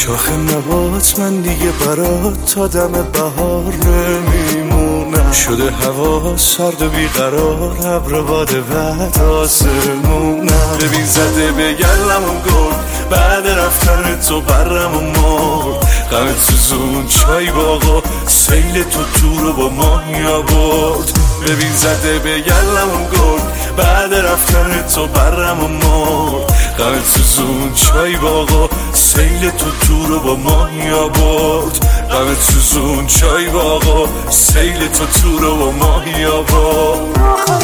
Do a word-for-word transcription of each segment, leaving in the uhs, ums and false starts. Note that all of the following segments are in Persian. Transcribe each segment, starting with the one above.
شاخ نبات من دیگه برات تا دم بهار نمیمونم. شده هوا سرد و بیقرار، ابر باد بعد آسمونم. ببین زده به گلمون گل، بعد رفتن تو برم و مرد. غم سوزون چای باغا، سیل تو تو رو با ماهی آورد. ببین زده به گلمون گل، بعد رفتن تو برم و مرد. غم سوزون چای باغا، سیل تو تو رو با ماهی آورد. غم سوزون چای باغا، سیل تو تو رو با ماهی آورد.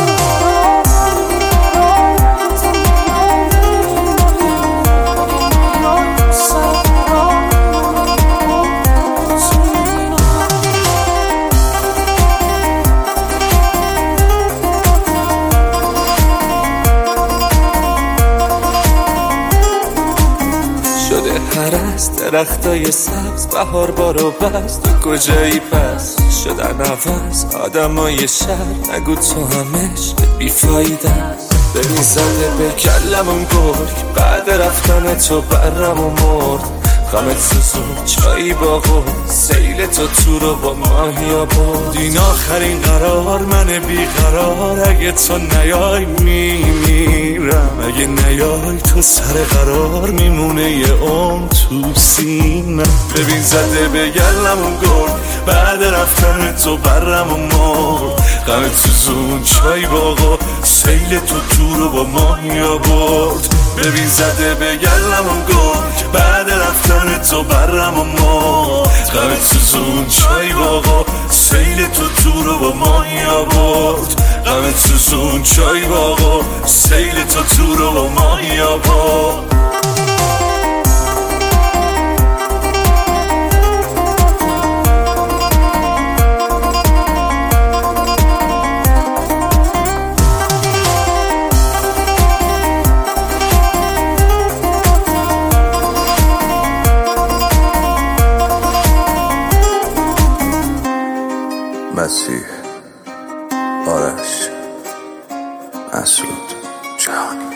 هرست درختای سبز، بهار بارو بست، تو کجایی پس؟ شدن عوض آدمای شهر، نگو تو همش بیفایده است. ببین زده به کلمون گرگ، بعد رفتن تو برم و مرد. غمت سوزون چایی باغو، سیل تو تو رو با ماهی آورد. این آخرین قرار من بیقرار، اگه تو نیای میمیرم. اگه نیای تو سر قرار، میمونه یه عمر تو سینم. ببین زده به گلمون گل، بعد رفتن تو برم و مرد. غمت سوزون چای باغا، سیل تو تو رو با ماهی آورد. ببین زده به گلمون گل، بعد رفتن تو برم و مرد. غمت سوزون چای باغا، سیل تو تو رو با ماهی آورد. غمت سوزون چای باغا، سیل تو تو رو با ماهی آورد. مسیح، آرش، مسعود، جهانی.